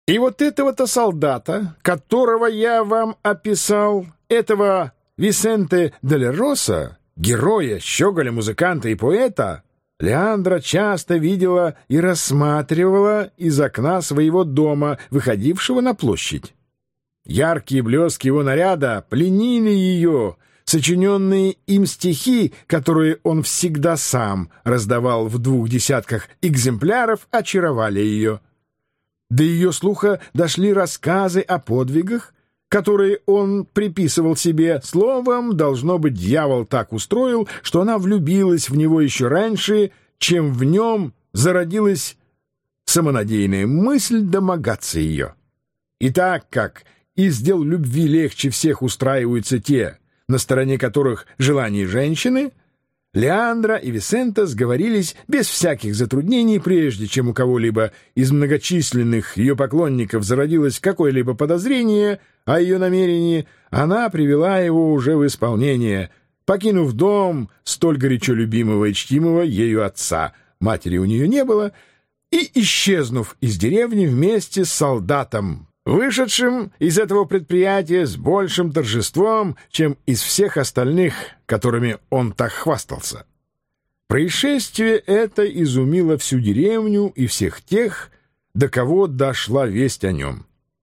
И вот этого-то солдата, которого я вам описал, этого Висенте дель Роса, героя, щеголя, музыканта и поэта, Леандра часто видела и рассматривала из окна своего дома, выходившего на площадь. Яркие блески его наряда пленили ее, сочиненные им стихи, которые он всегда сам раздавал в 20 экземпляров, очаровали ее. До ее слуха дошли рассказы о подвигах, которые он приписывал себе. Словом, должно быть, дьявол так устроил, что она влюбилась в него еще раньше, чем в нем зародилась самонадеянная мысль домогаться ее. И так как из дел любви легче всех устраиваются те, на стороне которых желание женщины, Леандра и Висента сговорились без всяких затруднений, прежде чем у кого-либо из многочисленных ее поклонников зародилось какое-либо подозрение о ее намерении, она привела его уже в исполнение, покинув дом столь горячо любимого и чтимого ею отца, матери у нее не было, и исчезнув из деревни вместе с солдатом, вышедшим из этого предприятия с большим торжеством, чем из всех остальных, которыми он так хвастался. Происшествие это изумило всю деревню и всех тех, до кого дошла весть о нем.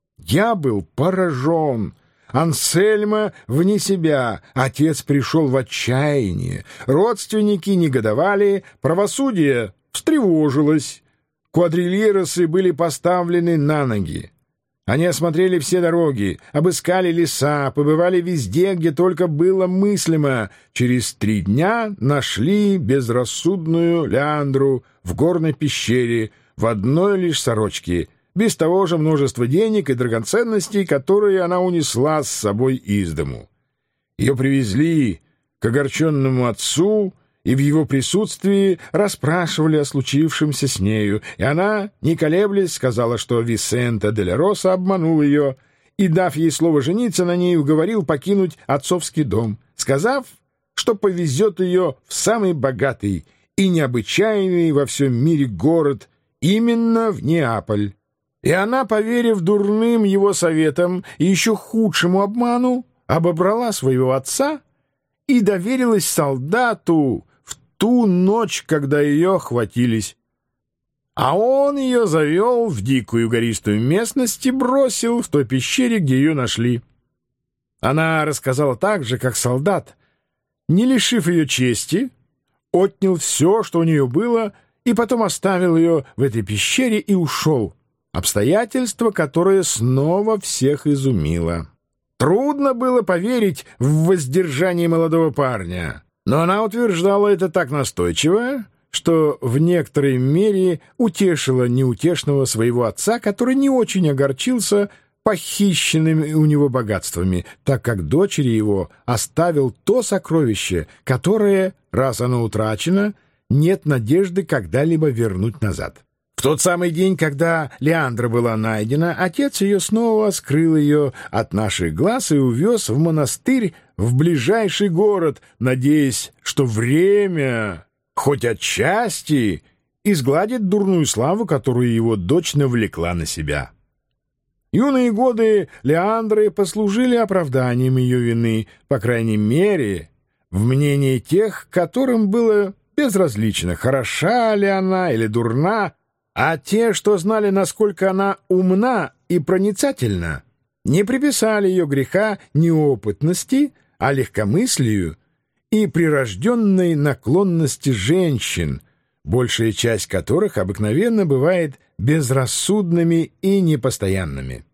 Я был поражен. Ансельма вне себя, отец пришел в отчаяние, родственники негодовали, правосудие встревожилось, квадрильеросы были поставлены на ноги. Они осмотрели все дороги, обыскали леса, побывали везде, где только было мыслимо. Через 3 дня нашли безрассудную Леандру в горной пещере в одной лишь сорочке, без того же множества денег и драгоценностей, которые она унесла с собой из дому. Ее привезли к огорченному отцу, и в его присутствии расспрашивали о случившемся с нею, и она, не колеблясь, сказала, что Висенте дель Роса обманул ее, и, дав ей слово жениться на ней, уговорил покинуть отцовский дом, сказав, что повезет ее в самый богатый и необычайный во всем мире город, именно в Неаполь. И она, поверив дурным его советам и еще худшему обману, обобрала своего отца и доверилась солдату в ту ночь, когда ее хватились. А он ее завел в дикую гористую местность и бросил в той пещере, где ее нашли. Она рассказала так же, как солдат, не лишив ее чести, отнял все, что у нее было, и потом оставил ее в этой пещере и ушел. Обстоятельство, которое снова всех изумило. Трудно было поверить в воздержание молодого парня, но она утверждала это так настойчиво, что в некоторой мере утешила неутешного своего отца, который не очень огорчился похищенными у него богатствами, так как дочери его оставил то сокровище, которое, раз оно утрачено, нет надежды когда-либо вернуть назад. В тот самый день, когда Леандра была найдена, отец ее снова скрыл ее от наших глаз и увез в монастырь в ближайший город, надеясь, что время, хоть отчасти, изгладит дурную славу, которую его дочь навлекла на себя. Юные годы Леандры послужили оправданием ее вины, по крайней мере, в мнении тех, которым было безразлично, хороша ли она или дурна, а те, что знали, насколько она умна и проницательна, не приписали ее греха неопытности, а легкомыслию и прирожденной наклонности женщин, большая часть которых обыкновенно бывает безрассудными и непостоянными.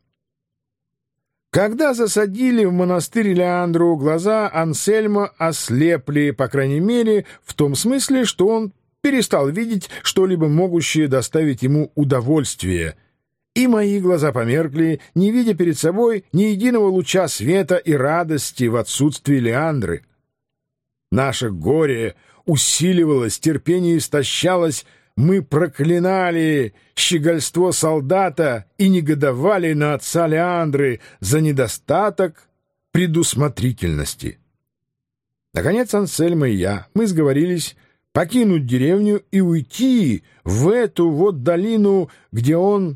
Когда засадили в монастырь Леандру, глаза Ансельма ослепли, по крайней мере, в том смысле, что он перестал видеть что-либо могущее доставить ему удовольствие, и мои глаза померкли, не видя перед собой ни единого луча света и радости в отсутствии Леандры. Наше горе усиливалось, терпение истощалось, мы проклинали щегольство солдата и негодовали на отца Леандры за недостаток предусмотрительности. Наконец Ансельма и я, мы сговорились покинуть деревню и уйти в эту вот долину, где он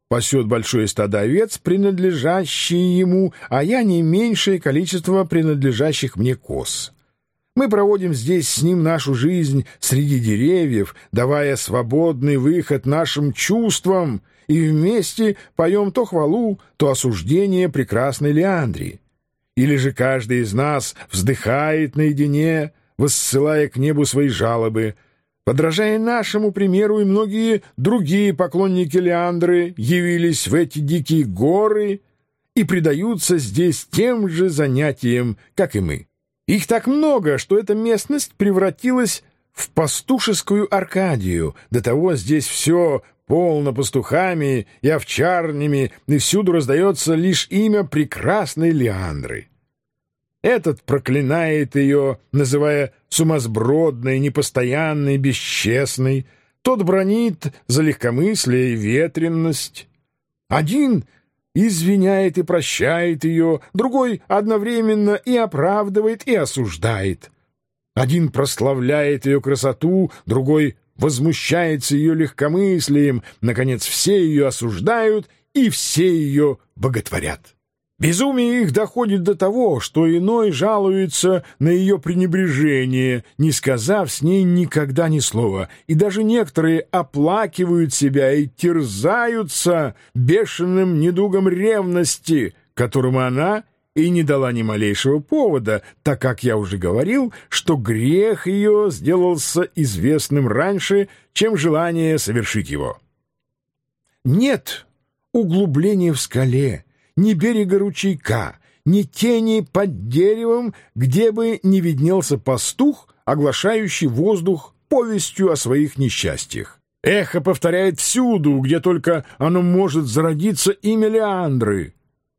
пасет большое стадо овец, принадлежащие ему, а я не меньшее количество принадлежащих мне коз. Мы проводим здесь с ним нашу жизнь среди деревьев, давая свободный выход нашим чувствам, и вместе поем то хвалу, то осуждение прекрасной Леандрии. Или же каждый из нас вздыхает наедине, воссылая к небу свои жалобы. Подражая нашему примеру, и многие другие поклонники Леандры явились в эти дикие горы и предаются здесь тем же занятиям, как и мы. Их так много, что эта местность превратилась в пастушескую Аркадию. До того здесь все полно пастухами и овчарнями, и всюду раздается лишь имя прекрасной Леандры. Этот проклинает ее, называя сумасбродной, непостоянной, бесчестной. Тот бранит за легкомыслие и ветренность. Один извиняет и прощает ее, другой одновременно и оправдывает, и осуждает. Один прославляет ее красоту, другой возмущается ее легкомыслием, наконец, все ее осуждают и все ее боготворят. Безумие их доходит до того, что иной жалуется на ее пренебрежение, не сказав с ней никогда ни слова, и даже некоторые оплакивают себя и терзаются бешеным недугом ревности, которому она и не дала ни малейшего повода, так как я уже говорил, что грех ее сделался известным раньше, чем желание совершить его. Нет углубления в скале, ни берега ручейка, ни тени под деревом, где бы не виднелся пастух, оглашающий воздух повестью о своих несчастьях. Эхо повторяет всюду, где только оно может зародиться, имя Леандры.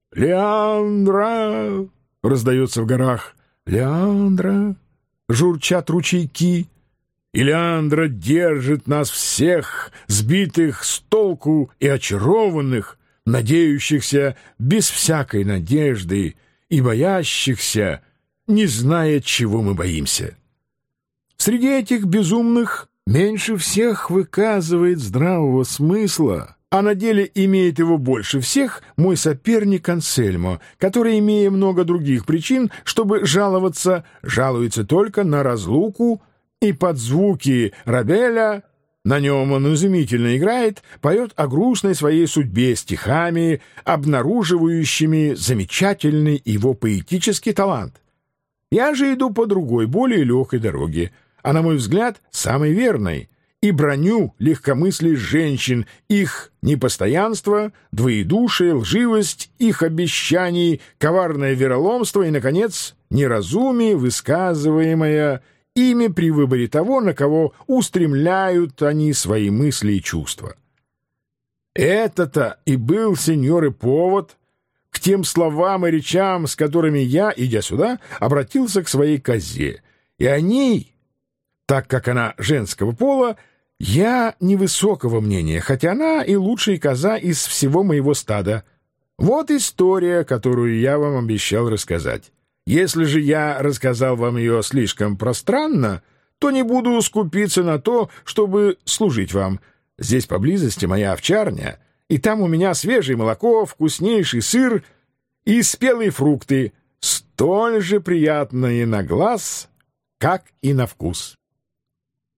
«Леандра!» — раздается в горах. «Леандра!» — журчат ручейки. И Леандра держит нас всех, сбитых с толку и очарованных, надеющихся без всякой надежды и боящихся, не зная, чего мы боимся. Среди этих безумных меньше всех выказывает здравого смысла, а на деле имеет его больше всех мой соперник Ансельмо, который, имея много других причин, чтобы жаловаться, жалуется только на разлуку и под звуки Рабеля. На нем он изумительно играет, поет о грустной своей судьбе стихами, обнаруживающими замечательный его поэтический талант. Я же иду по другой, более легкой дороге, а, на мой взгляд, самой верной, и браню легкомыслие женщин, их непостоянство, двоедушие, лживость, их обещаний, коварное вероломство и, наконец, неразумие, высказываемое ими при выборе того, на кого устремляют они свои мысли и чувства. Это-то и был, сеньоры, повод к тем словам и речам, с которыми я, идя сюда, обратился к своей козе. И о ней, так как она женского пола, я невысокого мнения, хотя она и лучшая коза из всего моего стада. Вот история, которую я вам обещал рассказать. Если же я рассказал вам ее слишком пространно, то не буду скупиться на то, чтобы служить вам. Здесь поблизости моя овчарня, и там у меня свежее молоко, вкуснейший сыр и спелые фрукты, столь же приятные на глаз, как и на вкус.